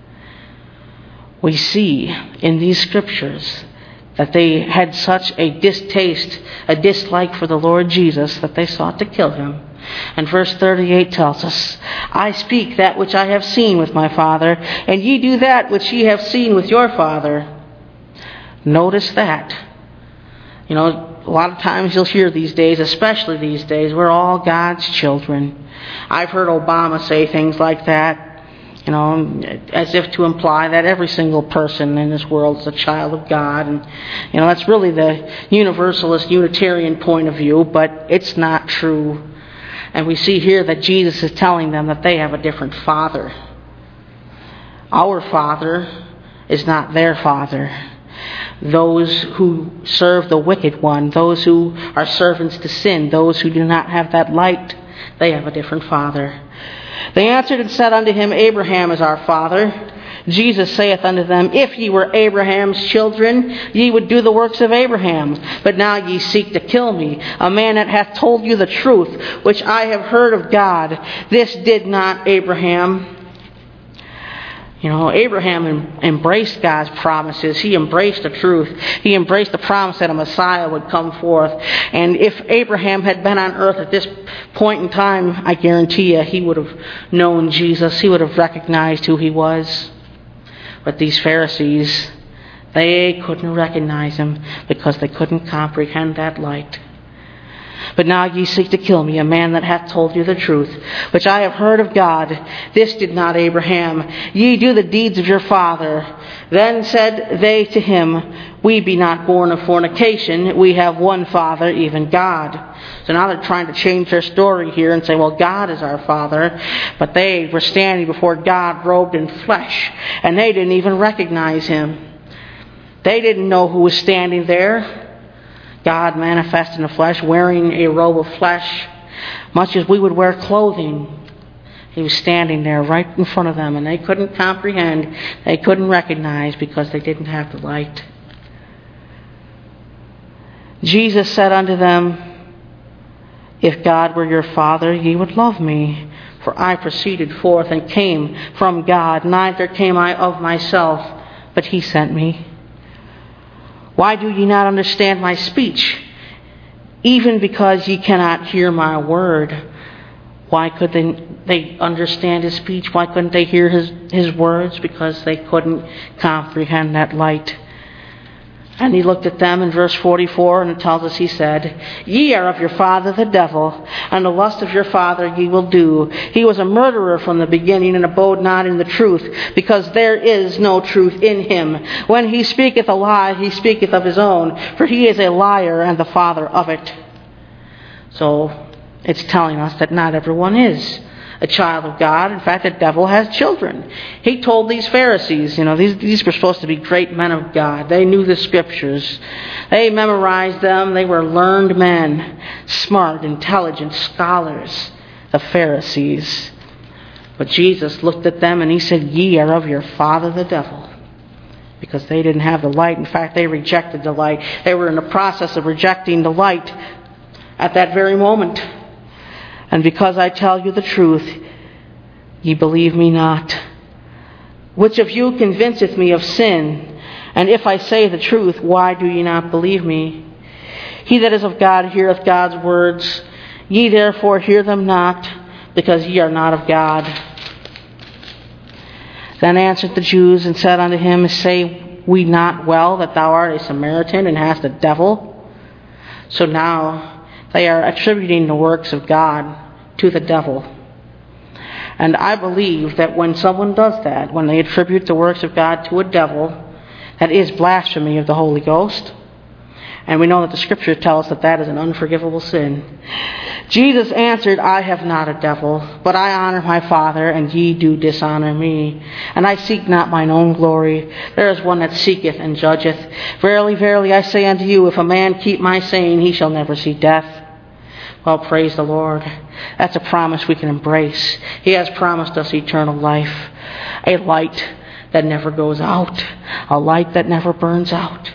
we see in these scriptures that they had such a distaste, a dislike for the Lord Jesus, that they sought to kill him. And verse thirty-eight tells us, I speak that which I have seen with my Father, and ye do that which ye have seen with your father. Notice that. You know, a lot of times you'll hear these days, especially these days, we're all God's children. I've heard Obama say things like that, you know, as if to imply that every single person in this world is a child of God. And, you know, that's really the universalist, Unitarian point of view, but it's not true. And we see here that Jesus is telling them that they have a different Father. Our Father is not their Father. Those who serve the wicked one, those who are servants to sin, those who do not have that light, they have a different Father. They answered and said unto him, Abraham is our father. Jesus saith unto them, If ye were Abraham's children, ye would do the works of Abraham. But now ye seek to kill me, a man that hath told you the truth, which I have heard of God. This did not Abraham. You know, Abraham em- embraced God's promises. He embraced the truth. He embraced the promise that a Messiah would come forth. And if Abraham had been on earth at this point in time, I guarantee you, he would have known Jesus. He would have recognized who he was. But these Pharisees, they couldn't recognize him because they couldn't comprehend that light. But now ye seek to kill me, a man that hath told you the truth, which I have heard of God. This did not Abraham. Ye do the deeds of your father. Then said they to him, We be not born of fornication. We have one Father, even God. So now they're trying to change their story here and say, well, God is our Father. But they were standing before God robed in flesh, and they didn't even recognize him. They didn't know who was standing there. God manifest in the flesh, wearing a robe of flesh, much as we would wear clothing. He was standing there right in front of them, and they couldn't comprehend, they couldn't recognize, because they didn't have the light. Jesus said unto them, If God were your Father, ye would love me, for I proceeded forth and came from God, neither came I of myself, but he sent me. Why do ye not understand my speech? Even because ye cannot hear my word. Why couldn't they understand his speech? Why couldn't they hear his, his words? Because they couldn't comprehend that light. And he looked at them in verse forty-four, and it tells us, he said, Ye are of your father the devil, and the lust of your father ye will do. He was a murderer from the beginning, and abode not in the truth, because there is no truth in him. When he speaketh a lie, he speaketh of his own, for he is a liar and the father of it. So it's telling us that not everyone is a child of God. In fact, the devil has children. He told these Pharisees, you know, these, these were supposed to be great men of God. They knew the scriptures. They memorized them. They were learned men, smart, intelligent scholars, the Pharisees. But Jesus looked at them and he said, Ye are of your father the devil. Because they didn't have the light. In fact, they rejected the light. They were in the process of rejecting the light at that very moment. And because I tell you the truth, ye believe me not. Which of you convinceth me of sin? And if I say the truth, why do ye not believe me? He that is of God heareth God's words. Ye therefore hear them not, because ye are not of God. Then answered the Jews and said unto him, Say we not well that thou art a Samaritan and hast a devil? So now they are attributing the works of God to the devil. And I believe that when someone does that, when they attribute the works of God to a devil, that is blasphemy of the Holy Ghost. And we know that the Scriptures tell us that that is an unforgivable sin. Jesus answered, I have not a devil, but I honor my Father, and ye do dishonor me. And I seek not mine own glory. There is one that seeketh and judgeth. Verily, verily, I say unto you, if a man keep my saying, he shall never see death. Well, praise the Lord. That's a promise we can embrace. He has promised us eternal life. A light that never goes out. A light that never burns out.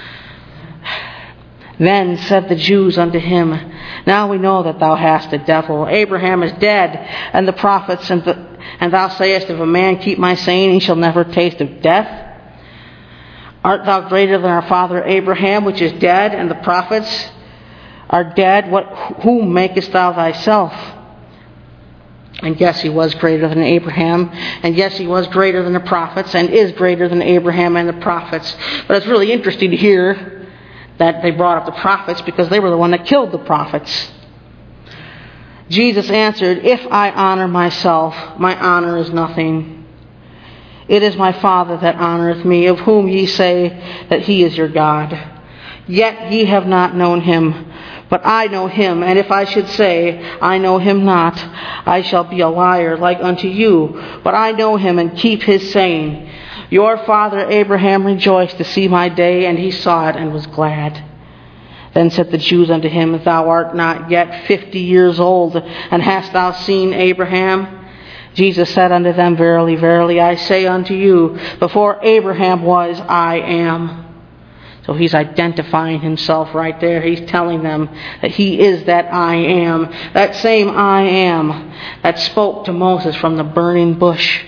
Then said the Jews unto him, Now we know that thou hast a devil. Abraham is dead, and the prophets, and, the, and thou sayest, If a man keep my saying, he shall never taste of death. Art thou greater than our father Abraham, which is dead, and the prophets are dead? What, whom makest thou thyself? And yes, he was greater than Abraham. And yes, he was greater than the prophets, and is greater than Abraham and the prophets. But it's really interesting to hear that they brought up the prophets, because they were the one that killed the prophets. Jesus answered, If I honor myself, my honor is nothing. It is my Father that honoreth me, of whom ye say that he is your God. Yet ye have not known him, but I know him. And if I should say, I know him not, I shall be a liar like unto you. But I know him, and keep his saying. Your father Abraham rejoiced to see my day, and he saw it and was glad. Then said the Jews unto him, Thou art not yet fifty years old, and hast thou seen Abraham? Jesus said unto them, Verily, verily, I say unto you, before Abraham was, I am. So he's identifying himself right there. He's telling them that he is that I am. That same I am that spoke to Moses from the burning bush.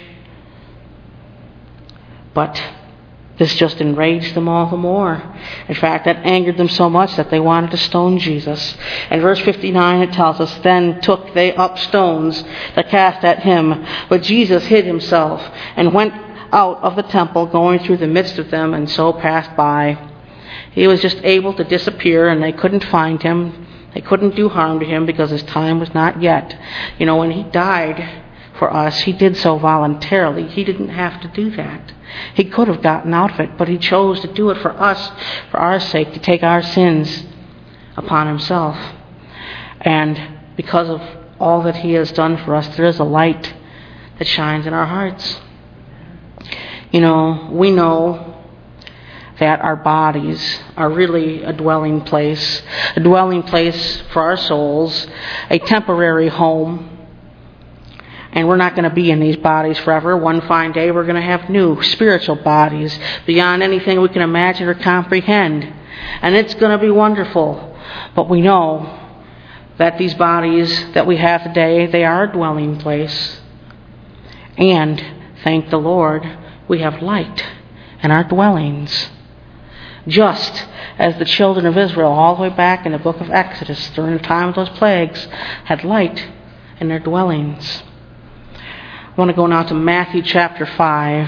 But this just enraged them all the more. In fact, that angered them so much that they wanted to stone Jesus. In verse fifty-nine it tells us, Then took they up stones to cast at him. But Jesus hid himself and went out of the temple, going through the midst of them, and so passed by. He was just able to disappear, and they couldn't find him. They couldn't do harm to him because his time was not yet. You know, when he died for us, he did so voluntarily. He didn't have to do that. He could have gotten out of it, but he chose to do it for us, for our sake, to take our sins upon himself. And because of all that he has done for us, there is a light that shines in our hearts. You know, we know that our bodies are really a dwelling place, a dwelling place for our souls, a temporary home. And we're not going to be in these bodies forever. One fine day we're going to have new spiritual bodies beyond anything we can imagine or comprehend. And it's going to be wonderful. But we know that these bodies that we have today, they are a dwelling place. And thank the Lord, we have light in our dwellings. Just as the children of Israel, all the way back in the book of Exodus, during the time of those plagues, had light in their dwellings. I want to go now to Matthew chapter five.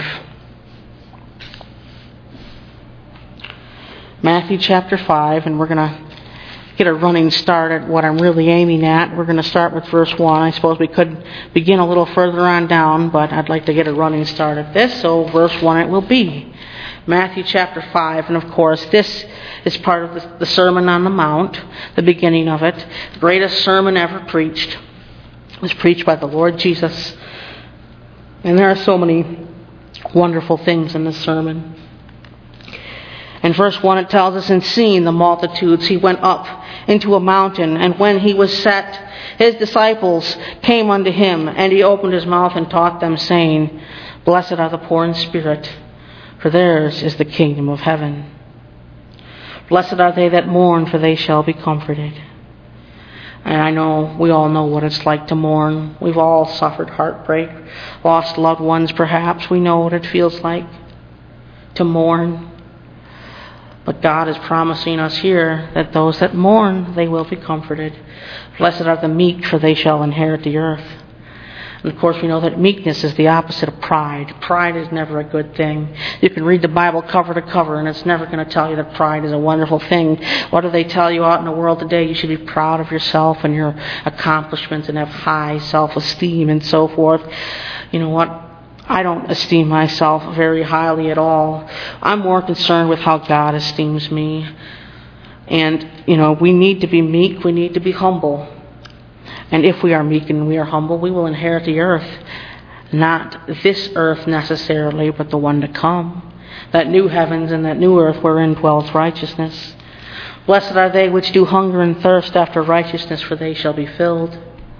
Matthew chapter five, and we're going to get a running start at what I'm really aiming at. We're going to start with verse one. I suppose we could begin a little further on down, but I'd like to get a running start at this, so verse one it will be. Matthew chapter five, and of course this is part of the, the Sermon on the Mount, the beginning of it. The greatest sermon ever preached. It was preached by the Lord Jesus. And there are so many wonderful things in this sermon. In verse one it tells us, "And seeing the multitudes, he went up into a mountain, and when he was set, his disciples came unto him, and he opened his mouth and taught them, saying, Blessed are the poor in spirit, for theirs is the kingdom of heaven. Blessed are they that mourn, for they shall be comforted." And I know we all know what it's like to mourn. We've all suffered heartbreak, lost loved ones perhaps. We know what it feels like to mourn. But God is promising us here that those that mourn, they will be comforted. Blessed are the meek, for they shall inherit the earth. And of course we know that meekness is the opposite of pride. Pride is never a good thing. You can read the Bible cover to cover and it's never going to tell you that pride is a wonderful thing. What do they tell you out in the world today? You should be proud of yourself and your accomplishments and have high self-esteem and so forth. You know what? I don't esteem myself very highly at all. I'm more concerned with how God esteems me. And, you know, we need to be meek. We need to be humble. And if we are meek and we are humble, we will inherit the earth. Not this earth necessarily, but the one to come. That new heavens and that new earth wherein dwells righteousness. Blessed are they which do hunger and thirst after righteousness, for they shall be filled.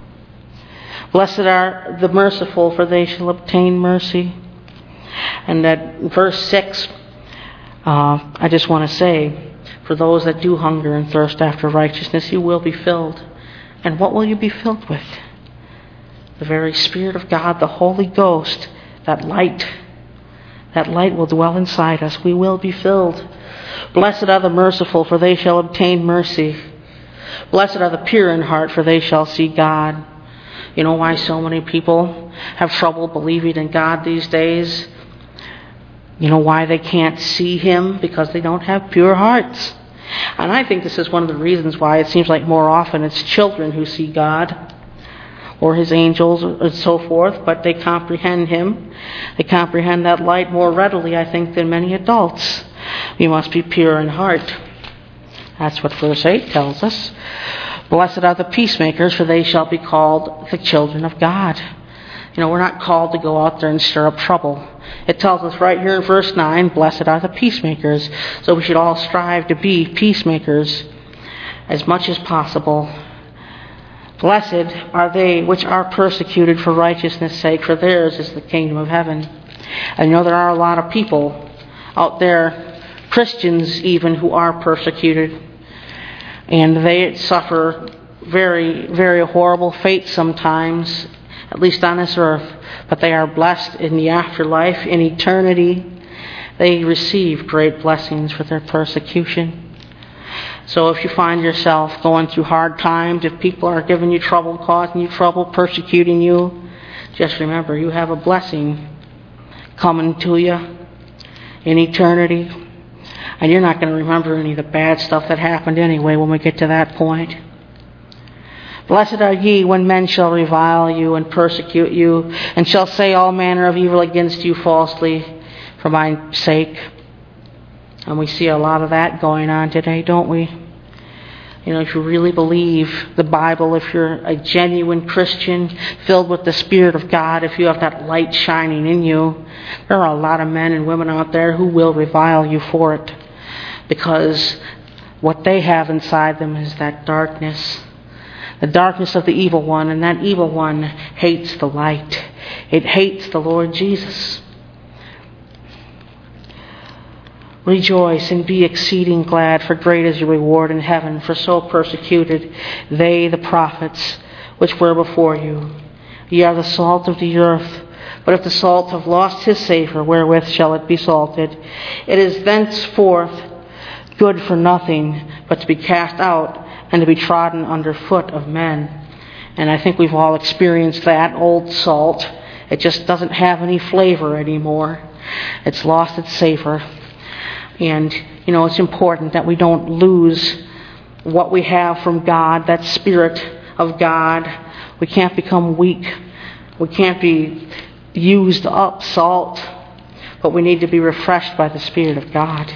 Blessed are the merciful, for they shall obtain mercy. And that verse six, uh, I just want to say, for those that do hunger and thirst after righteousness, you will be filled. And what will you be filled with? The very Spirit of God, the Holy Ghost, that light. That light will dwell inside us. We will be filled. Blessed are the merciful, for they shall obtain mercy. Blessed are the pure in heart, for they shall see God. You know why so many people have trouble believing in God these days? You know why they can't see Him? Because they don't have pure hearts. And I think this is one of the reasons why it seems like more often it's children who see God or His angels and so forth, but they comprehend Him. They comprehend that light more readily, I think, than many adults. We must be pure in heart. That's what verse eight tells us. Blessed are the peacemakers, for they shall be called the children of God. You know, we're not called to go out there and stir up trouble. It tells us right here in verse nine, blessed are the peacemakers. So we should all strive to be peacemakers as much as possible. Blessed are they which are persecuted for righteousness' sake, for theirs is the kingdom of heaven. And you know, there are a lot of people out there, Christians even, who are persecuted. And they suffer very, very horrible fate sometimes, at least on this earth. But they are blessed in the afterlife, in eternity. They receive great blessings for their persecution. So if you find yourself going through hard times, if people are giving you trouble, causing you trouble, persecuting you, just remember you have a blessing coming to you in eternity. And you're not going to remember any of the bad stuff that happened anyway when we get to that point. Blessed are ye when men shall revile you and persecute you, and shall say all manner of evil against you falsely for my sake. And we see a lot of that going on today, don't we? You know, if you really believe the Bible, if you're a genuine Christian filled with the Spirit of God, if you have that light shining in you, there are a lot of men and women out there who will revile you for it, because what they have inside them is that darkness. The darkness of the evil one, and that evil one hates the light. It hates the Lord Jesus. Rejoice and be exceeding glad, for great is your reward in heaven, for so persecuted they the prophets which were before you. Ye are the salt of the earth, but if the salt have lost his savour, wherewith shall it be salted? It is thenceforth good for nothing, but to be cast out and to be trodden under foot of men. And I think we've all experienced that old salt. It just doesn't have any flavor anymore. It's lost its savor. And, you know, it's important that we don't lose what we have from God, that Spirit of God. We can't become weak. We can't be used up salt. But we need to be refreshed by the Spirit of God.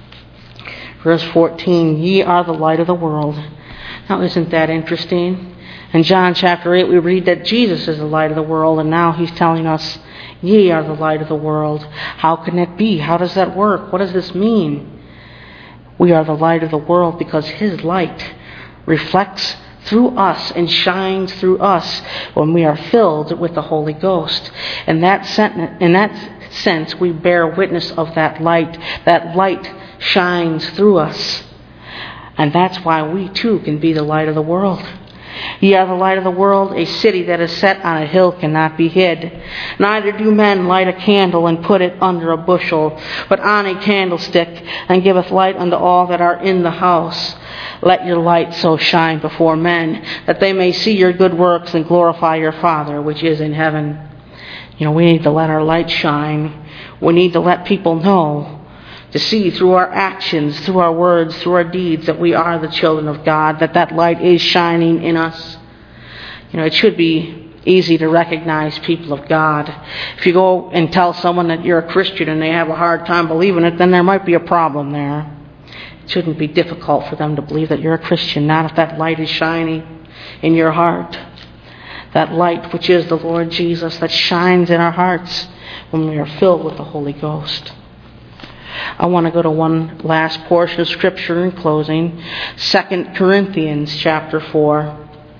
Verse fourteen, ye are the light of the world. Now, isn't that interesting? In John chapter eight, we read that Jesus is the light of the world, and now he's telling us, ye are the light of the world. How can it be? How does that work? What does this mean? We are the light of the world because his light reflects through us and shines through us when we are filled with the Holy Ghost. In that sen- in that sense, we bear witness of that light. That light shines through us. And that's why we too can be the light of the world. Ye are the light of the world. A city that is set on a hill cannot be hid. Neither do men light a candle and put it under a bushel, but on a candlestick, and giveth light unto all that are in the house. Let your light so shine before men, that they may see your good works and glorify your Father which is in heaven. You know, we need to let our light shine. We need to let people know, to see through our actions, through our words, through our deeds, that we are the children of God, that that light is shining in us. You know, it should be easy to recognize people of God. If you go and tell someone that you're a Christian and they have a hard time believing it, then there might be a problem there. It shouldn't be difficult for them to believe that you're a Christian, not if that light is shining in your heart. That light which is the Lord Jesus, that shines in our hearts when we are filled with the Holy Ghost. I want to go to one last portion of Scripture in closing. Second Corinthians chapter four.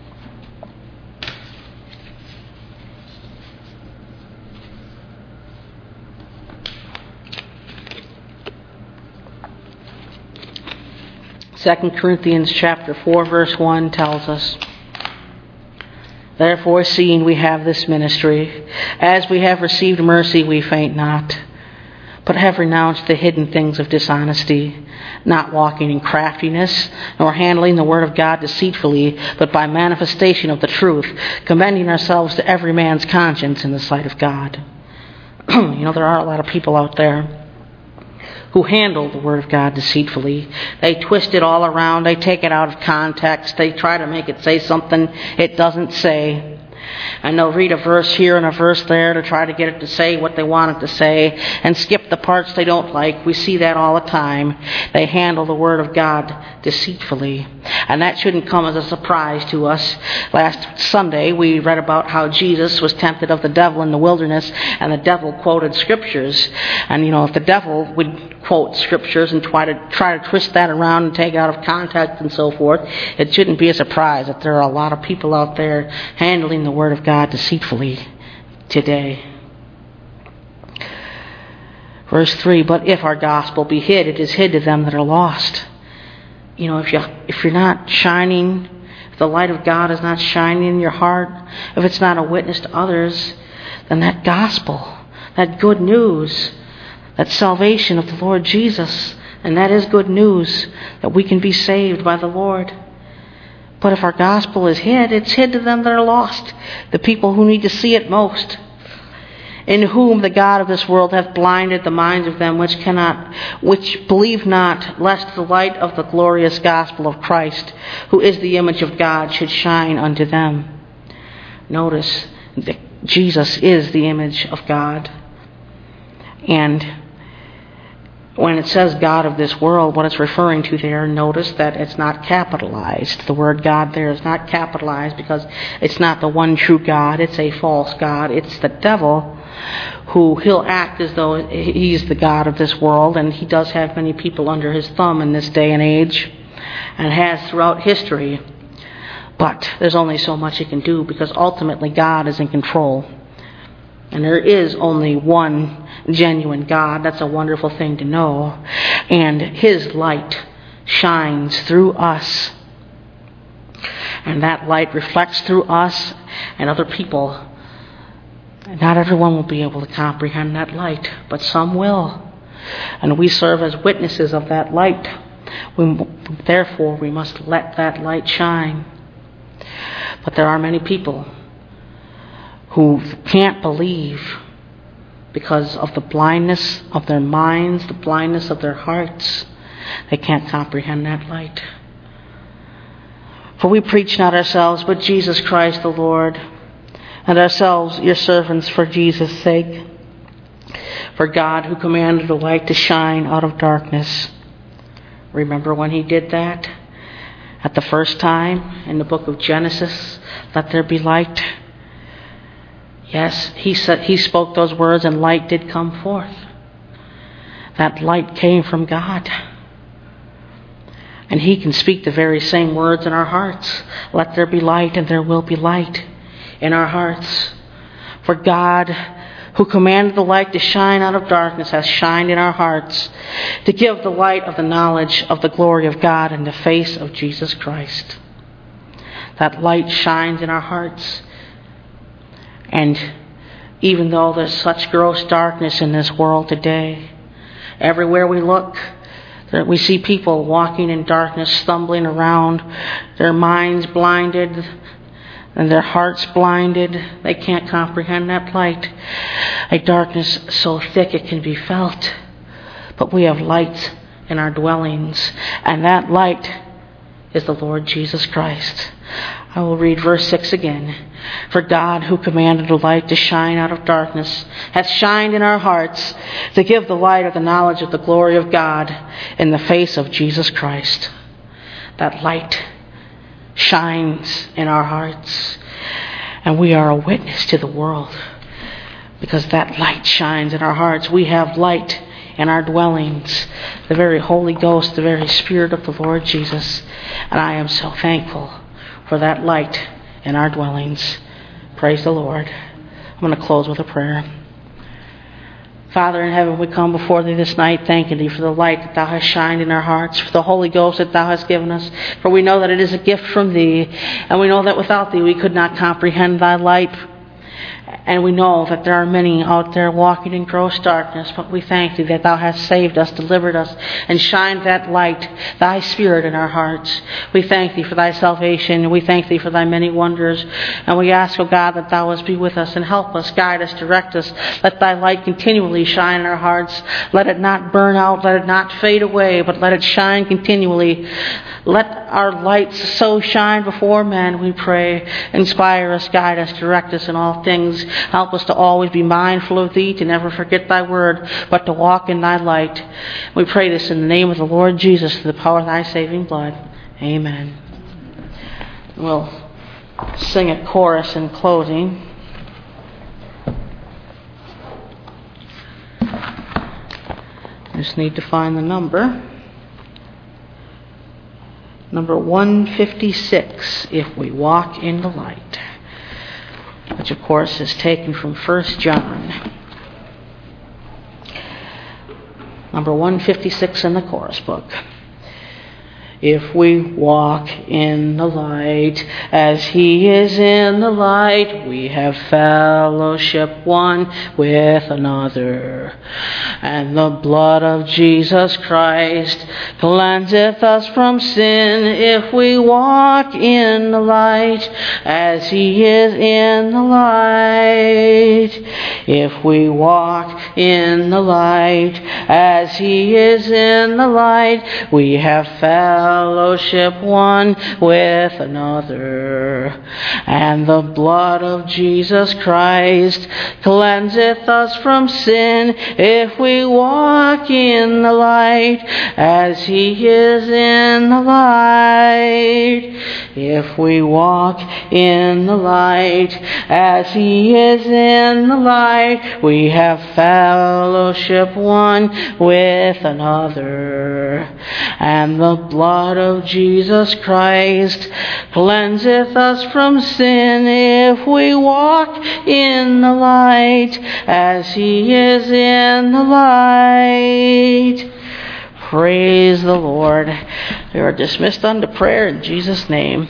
Second Corinthians chapter four, verse one tells us, therefore, seeing we have this ministry, as we have received mercy, we faint not, but have renounced the hidden things of dishonesty, not walking in craftiness, nor handling the word of God deceitfully, but by manifestation of the truth, commending ourselves to every man's conscience in the sight of God. You know, there are a lot of people out there who handle the word of God deceitfully. They twist it all around. They take it out of context. They try to make it say something it doesn't say. And they'll read a verse here and a verse there to try to get it to say what they want it to say and skip the parts they don't like. We see that all the time. They handle the Word of God deceitfully. And that shouldn't come as a surprise to us. Last Sunday we read about how Jesus was tempted of the devil in the wilderness, and the devil quoted Scriptures. And you know, if the devil would quote Scriptures and try to try to twist that around and take it out of context and so forth, it shouldn't be a surprise that there are a lot of people out there handling the Word of God deceitfully today. Verse three, but if our gospel be hid, it is hid to them that are lost. You know, if you if you're not shining, if the light of God is not shining in your heart, if it's not a witness to others, then that gospel, that good news, that salvation of the Lord Jesus, and that is good news, that we can be saved by the Lord. But if our gospel is hid, it's hid to them that are lost, the people who need to see it most. in whom the God of this world hath blinded the minds of them which cannot, which believe not, lest the light of the glorious gospel of Christ, who is the image of God, should shine unto them. Notice that Jesus is the image of God. And when it says God of this world, what it's referring to there, notice that it's not capitalized. The word God there is not capitalized because it's not the one true God. It's a false God. It's the devil, who he'll act as though he's the God of this world, and he does have many people under his thumb in this day and age, and has throughout history. But there's only so much he can do, because ultimately God is in control. And there is only one genuine God. That's a wonderful thing to know. And his light shines through us. And that light reflects through us and other people. And not everyone will be able to comprehend that light, but some will. And we serve as witnesses of that light. We, therefore, we must let that light shine. But there are many people who can't believe because of the blindness of their minds, the blindness of their hearts. They can't comprehend that light. For we preach not ourselves, but Jesus Christ the Lord, and ourselves your servants for Jesus' sake. For God, who commanded the light to shine out of darkness. Remember when he did that? At the first time in the book of Genesis, let there be light. Yes, he said, he spoke those words and light did come forth. That light came from God. And he can speak the very same words in our hearts. Let there be light, and there will be light in our hearts. For God, who commanded the light to shine out of darkness, has shined in our hearts to give the light of the knowledge of the glory of God in the face of Jesus Christ. That light shines in our hearts. And even though there's such gross darkness in this world today, everywhere we look, we see people walking in darkness, stumbling around, their minds blinded and their hearts blinded. They can't comprehend that light. A darkness so thick it can be felt. But we have light in our dwellings, and that light is the Lord Jesus Christ. I will read verse six again. For God, who commanded the light to shine out of darkness, hath shined in our hearts to give the light of the knowledge of the glory of God in the face of Jesus Christ. That light shines in our hearts, and we are a witness to the world because that light shines in our hearts. We have light in our dwellings, the very Holy Ghost, the very Spirit of the Lord Jesus. And I am so thankful for that light in our dwellings. Praise the Lord. I'm going to close with a prayer. Father in heaven, we come before thee this night, thanking thee for the light that thou hast shined in our hearts, for the Holy Ghost that thou hast given us. For we know that it is a gift from thee, and we know that without thee we could not comprehend thy light. And we know that there are many out there walking in gross darkness, but we thank thee that thou hast saved us, delivered us, and shined that light, thy Spirit, in our hearts. We thank thee for thy salvation, and we thank thee for thy many wonders. And we ask, O God, that thou wouldst be with us and help us, guide us, direct us. Let thy light continually shine in our hearts. Let it not burn out, let it not fade away, but let it shine continually. Let our lights so shine before men, we pray. Inspire us, guide us, direct us in all things. Help us to always be mindful of thee, to never forget thy word, but to walk in thy light. We pray this in the name of the Lord Jesus, through the power of thy saving blood. Amen. We'll sing a chorus in closing. Just need to find the number. Number one fifty-six, If We Walk in the Light, which of course is taken from First John. Number one fifty-six in the chorus book. If we walk in the light, as he is in the light, we have fellowship one with another. And the blood of Jesus Christ cleanseth us from sin, if we walk in the light, as he is in the light. If we walk in the light, as he is in the light, we have fellowship one with another. And the blood of Jesus Christ cleanseth us from sin, if we walk in the light, as he is in the light. If we walk in the light, as he is in the light, we have fellowship one with another. And the blood of Jesus Christ cleanseth us from sin, if we walk in the light, as he is in the light. Praise the Lord. We are dismissed unto prayer in Jesus' name.